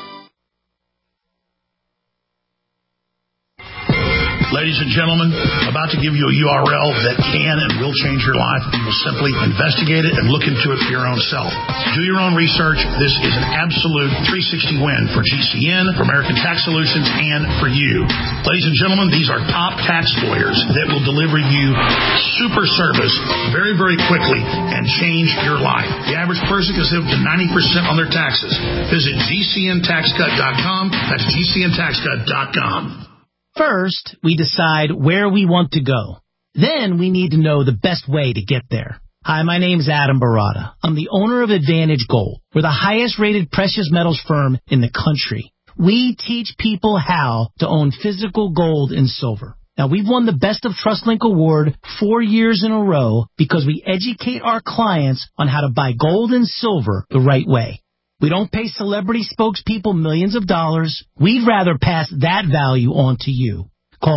Ladies and gentlemen, about to give you a URL that can and will change your life. You will simply investigate it and look into it for your own self. Do your own research. This is an absolute 360 win for GCN, for American Tax Solutions, and for you. Ladies and gentlemen, these are top tax lawyers that will deliver you super service very, very quickly and change your life. The average person can save up to 90% on their taxes. Visit GCNTaxCut.com. That's GCNTaxCut.com. First, we decide where we want to go. Then we need to know the best way to get there. Hi, my name is Adam Barada. I'm the owner of Advantage Gold. We're the highest rated precious metals firm in the country. We teach people how to own physical gold and silver. Now, we've won the Best of TrustLink Award 4 years in a row because we educate our clients on how to buy gold and silver the right way. We don't pay celebrity spokespeople millions of dollars. We'd rather pass that value on to you. Call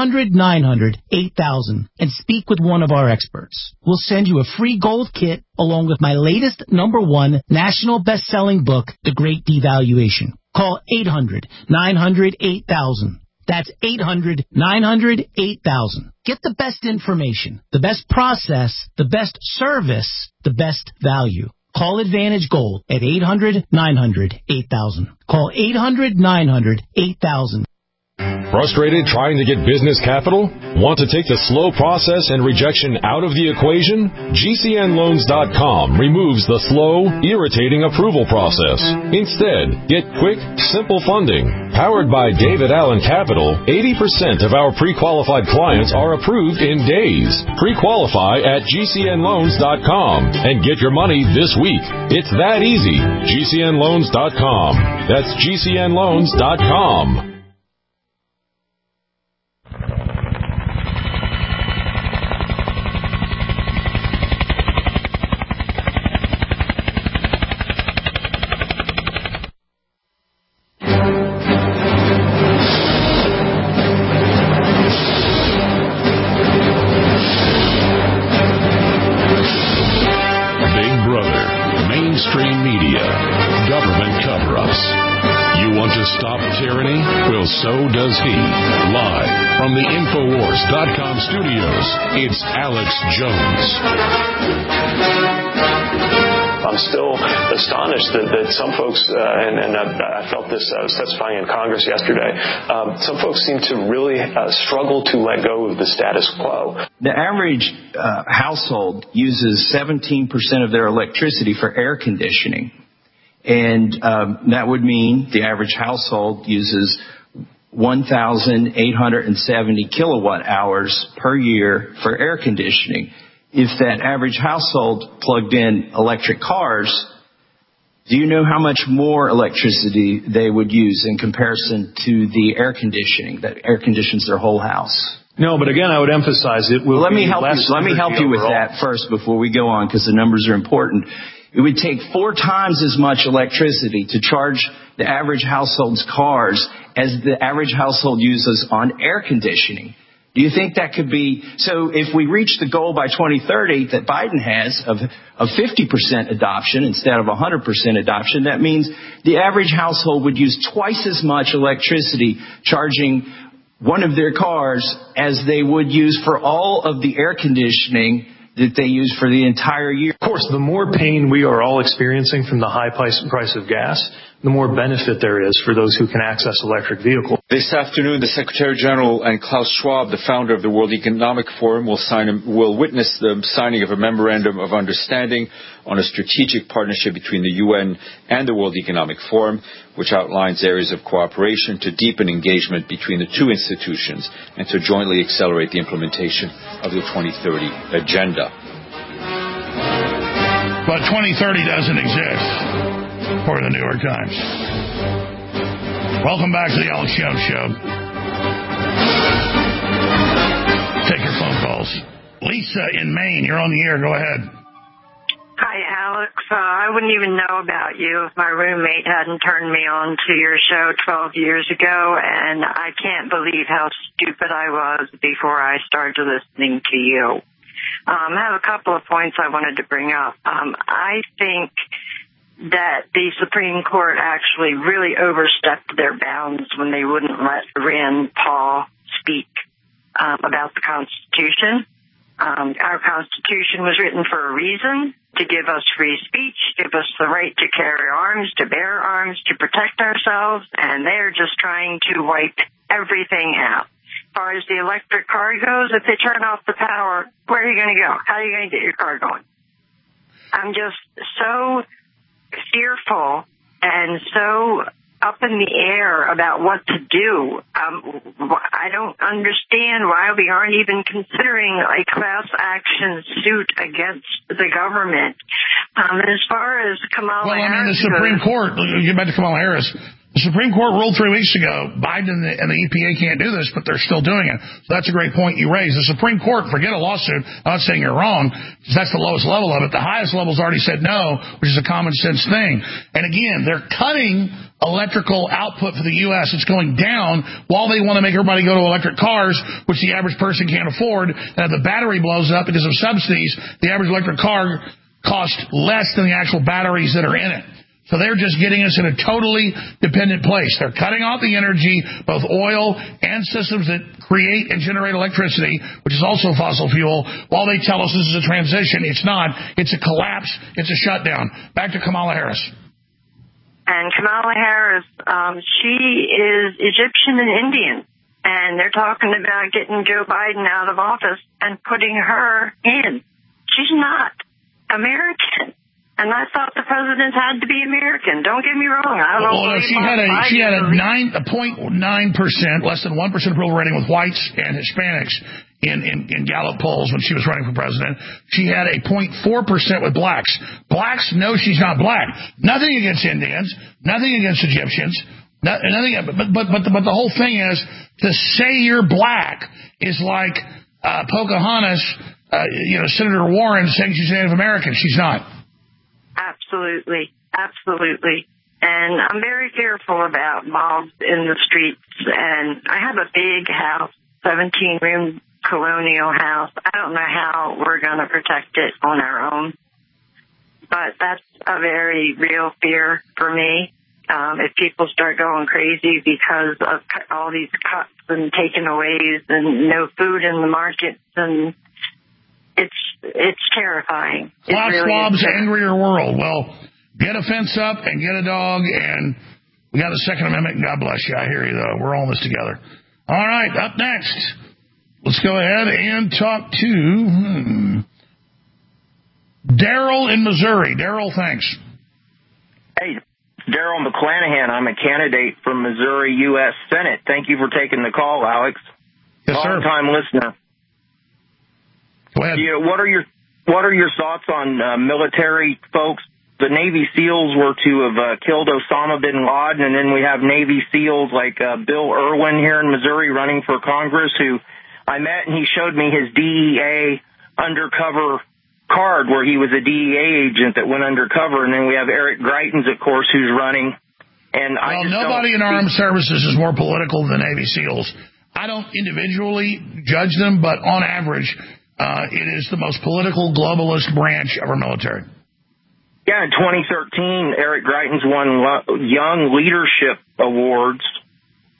800-900-8000 and speak with one of our experts. We'll send you a free gold kit along with my latest #1 national best-selling book, The Great Devaluation. Call 800-900-8000. That's 800-900-8000. Get the best information, the best process, the best service, the best value. Call Advantage Gold at 800-900-8000. Call 800-900-8000. Frustrated trying to get business capital? Want to take the slow process and rejection out of the equation? GCNloans.com removes the slow, irritating approval process. Instead, get quick, simple funding. Powered by David Allen Capital, 80% of our pre-qualified clients are approved in days. Pre-qualify at GCNloans.com and get your money this week. It's that easy. GCNloans.com. That's GCNloans.com. So does he. Live from the Infowars.com studios, it's Alex Jones. I'm still astonished that some folks, and I felt this, I was testifying in Congress yesterday, some folks seem to really struggle to let go of the status quo. The average household uses 17% of their electricity for air conditioning. And that would mean the average household uses 1,870 kilowatt hours per year for air conditioning. If that average household plugged in electric cars, do you know how much more electricity they would use in comparison to the air conditioning that air conditions their whole house? No, but again, I would emphasize it will let me be help less you. Let me help you with that first before we go on, because the numbers are important. It would take 4 times as much electricity to charge the average household's cars as the average household uses on air conditioning. Do you think that could be? So if we reach the goal by 2030 that Biden has of 50% adoption instead of 100% adoption, that means the average household would use twice as much electricity charging one of their cars as they would use for all of the air conditioning that they use for the entire year. Of course, the more pain we are all experiencing from the high price of gas, the more benefit there is for those who can access electric vehicles. This afternoon, the Secretary General and Klaus Schwab, the founder of the World Economic Forum, will witness the signing of a memorandum of understanding on a strategic partnership between the UN and the World Economic Forum, which outlines areas of cooperation to deepen engagement between the two institutions and to jointly accelerate the implementation of the 2030 agenda. But 2030 doesn't exist, according to the New York Times. Welcome back to the Alex Jones Show. Take your phone calls. Lisa in Maine, you're on the air. Go ahead. Hi, Alex. I wouldn't even know about you if my roommate hadn't turned me on to your show 12 years ago, and I can't believe how stupid I was before I started listening to you. I have a couple of points I wanted to bring up. I think that the Supreme Court actually really overstepped their bounds when they wouldn't let Rand Paul speak about the Constitution. Our Constitution was written for a reason, to give us free speech, give us the right to carry arms, to bear arms, to protect ourselves, and they're just trying to wipe everything out. As far as the electric car goes, if they turn off the power, where are you going to go? How are you going to get your car going? I'm just so fearful and so up in the air about what to do. I don't understand why we aren't even considering a class action suit against the government. And as far as Kamala Harris, the Supreme Court, get back to Kamala Harris. The Supreme Court ruled 3 weeks ago, Biden and the EPA can't do this, but they're still doing it. So that's a great point you raised. The Supreme Court, forget a lawsuit. I'm not saying you're wrong, because that's the lowest level of it. The highest level's already said no, which is a common sense thing. And again, they're cutting electrical output for the U.S. It's going down while they want to make everybody go to electric cars, which the average person can't afford. And if the battery blows up because of subsidies, the average electric car costs less than the actual batteries that are in it. So they're just getting us in a totally dependent place. They're cutting off the energy, both oil and systems that create and generate electricity, which is also fossil fuel, while they tell us this is a transition. It's not. It's a collapse. It's a shutdown. Back to Kamala Harris. And Kamala Harris, she is Egyptian and Indian. And they're talking about getting Joe Biden out of office and putting her in. She's not American. And I thought the president had to be American. Don't get me wrong. I don't know. She had a 0.9%, less than 1% approval rating with whites and Hispanics in Gallup polls when she was running for president. She had a 0.4% with blacks. Blacks know she's not black. Nothing against Indians. Nothing against Egyptians. Nothing. But the whole thing is to say you're black is like Pocahontas, Senator Warren saying she's Native American. She's not. Absolutely. Absolutely. And I'm very fearful about mobs in the streets. And I have a big house, 17-room colonial house. I don't know how we're going to protect it on our own. But that's a very real fear for me. If people start going crazy because of all these cuts and takeaways and no food in the markets, and it's terrifying. Klaus Schwab's angrier world. Well, get a fence up and get a dog, and we got the Second Amendment, and God bless you. I hear you, though. We're all in this together. All right, up next, let's go ahead and talk to Daryl in Missouri. Daryl, thanks. Hey, Daryl McClanahan. I'm a candidate for Missouri U.S. Senate. Thank you for taking the call, Alex. Yes, sir. Long-time listener. Go ahead. What are your thoughts on military folks? The Navy SEALs were to have killed Osama bin Laden, and then we have Navy SEALs like Bill Irwin here in Missouri running for Congress, who I met, and he showed me his DEA undercover card where he was a DEA agent that went undercover, and then we have Eric Greitens, of course, who's running. And nobody in armed services is more political than the Navy SEALs. I don't individually judge them, but on average, it is the most political globalist branch of our military. Yeah, in 2013, Eric Greitens won Young Leadership Awards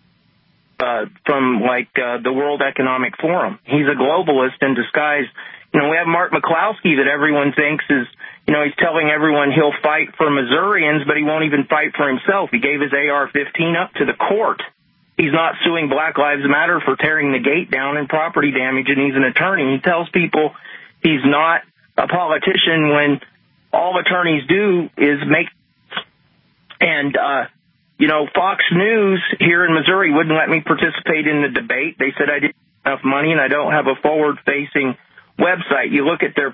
from the World Economic Forum. He's a globalist in disguise. we have Mark McCloskey that everyone thinks is, he's telling everyone he'll fight for Missourians, but he won't even fight for himself. He gave his AR-15 up to the court. He's not suing Black Lives Matter for tearing the gate down and property damage, and he's an attorney. He tells people he's not a politician when all attorneys do is make. And, Fox News here in Missouri wouldn't let me participate in the debate. They said I didn't have enough money and I don't have a forward-facing website. You look at their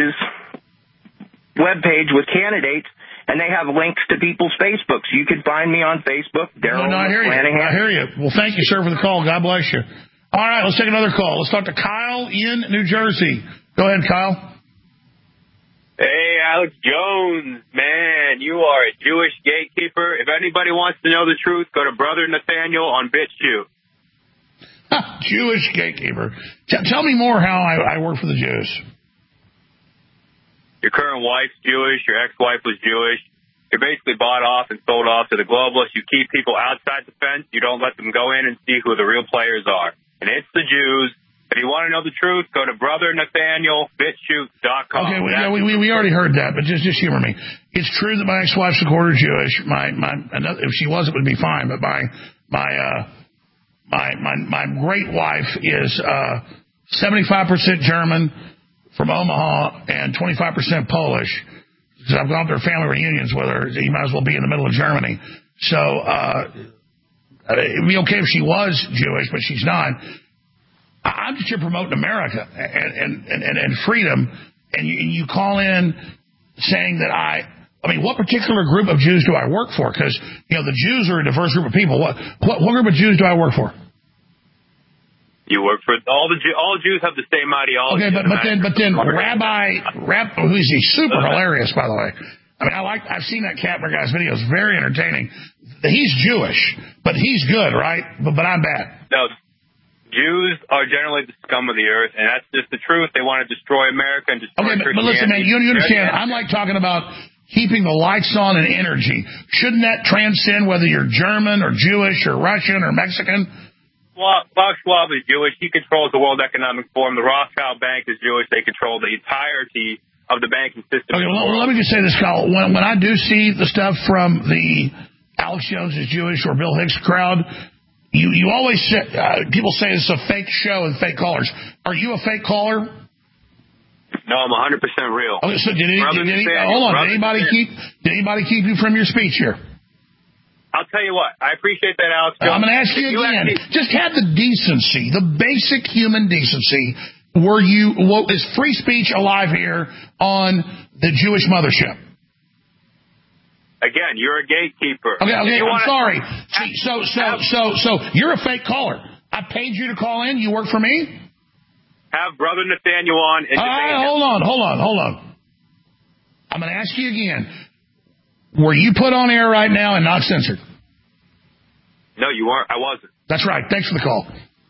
webpage with candidates, and they have links to people's Facebooks. You can find me on Facebook, Daryl Flanagan. I hear you. Well, thank you, sir, for the call. God bless you. All right, let's take another call. Let's talk to Kyle in New Jersey. Go ahead, Kyle. Hey, Alex Jones, man, you are a Jewish gatekeeper. If anybody wants to know the truth, go to Brother Nathaniel on BitChute. Jewish gatekeeper. Tell me more how I work for the Jews. Your current wife's Jewish. Your ex-wife was Jewish. You're basically bought off and sold off to the globalists. You keep people outside the fence. You don't let them go in and see who the real players are. And it's the Jews. If you want to know the truth, go to BrotherNathanielBitChute.com. Okay, we already heard that, but just humor me. It's true that my ex-wife's a quarter Jewish. If she was, it would be fine. But my great wife is 75% German from Omaha and 25% Polish. Because I've gone to her family reunions with her. You might as well be in the middle of Germany. So it'd be okay if she was Jewish, but she's not. I'm just here promoting America and freedom, and you call in saying that I mean, what particular group of Jews do I work for? Because, the Jews are a diverse group of people. What group of Jews do I work for? You work for all Jews have the same ideology. Okay, but then Rabbi, who is he? Super hilarious, by the way. I mean, I've seen that Kapner guy's videos. Very entertaining. He's Jewish, but he's good, right? But I'm bad. No. Jews are generally the scum of the earth, and that's just the truth. They want to destroy America and destroy Christianity. But listen, man, you understand, I'm like talking about keeping the lights on and energy. Shouldn't that transcend whether you're German or Jewish or Russian or Mexican? Klaus Schwab is Jewish. He controls the World Economic Forum. The Rothschild Bank is Jewish. They control the entirety of the banking system. Okay, well, let me just say this, Kyle. When I do see the stuff from the Alex Jones is Jewish or Bill Hicks crowd, You always say, people say it's a fake show and fake callers. Are you a fake caller? No, I'm 100% real. Okay, so did anybody keep you from your speech here? I'll tell you what. I appreciate that, Alex. I'm going to ask you again. Just have the decency, the basic human decency. Is free speech alive here on the Jewish Mothership? Again, you're a gatekeeper. Okay, I'm sorry. So you're a fake caller. I paid you to call in. You work for me? Have Brother Nathaniel on. All right, hold on. I'm going to ask you again. Were you put on air right now and not censored? No, you weren't. I wasn't. That's right. Thanks for the call.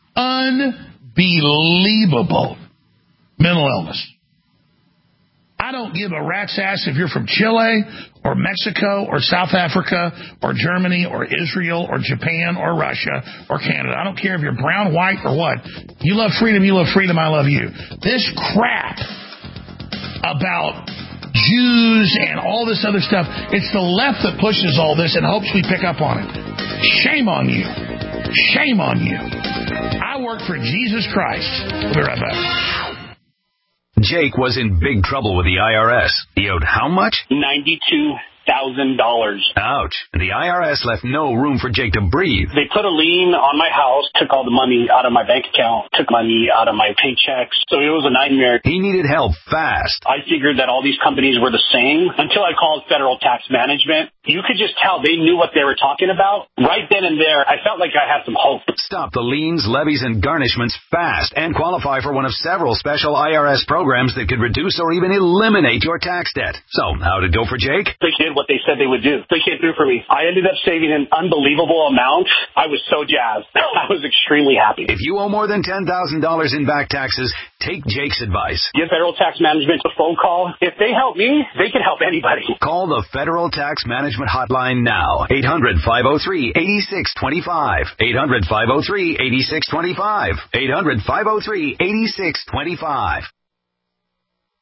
Unbelievable mental illness. I don't give a rat's ass if you're from Chile or Mexico or South Africa or Germany or Israel or Japan or Russia or Canada. I don't care if you're brown, white, or what. You love freedom, I love you. This crap about Jews and all this other stuff, it's the left that pushes all this and hopes we pick up on it. Shame on you. Shame on you. I work for Jesus Christ. We'll be right back. Jake was in big trouble with the IRS. He owed how much? $92,000. Ouch. The IRS left no room for Jake to breathe. They put a lien on my house, took all the money out of my bank account, took money out of my paychecks. So it was a nightmare. He needed help fast. I figured that all these companies were the same until I called Federal Tax Management. You could just tell they knew what they were talking about. Right then and there, I felt like I had some hope. Stop the liens, levies, and garnishments fast and qualify for one of several special IRS programs that could reduce or even eliminate your tax debt. So, how did it go for Jake? They did what they said they would do. They came through for me. I ended up saving an unbelievable amount. I was so jazzed. I was extremely happy. If you owe more than $10,000 in back taxes, take Jake's advice. Give Federal Tax Management a phone call. If they help me, they can help anybody. Call the Federal Tax Management hotline now. 800-503-8625. 800-503-8625. 800-503-8625.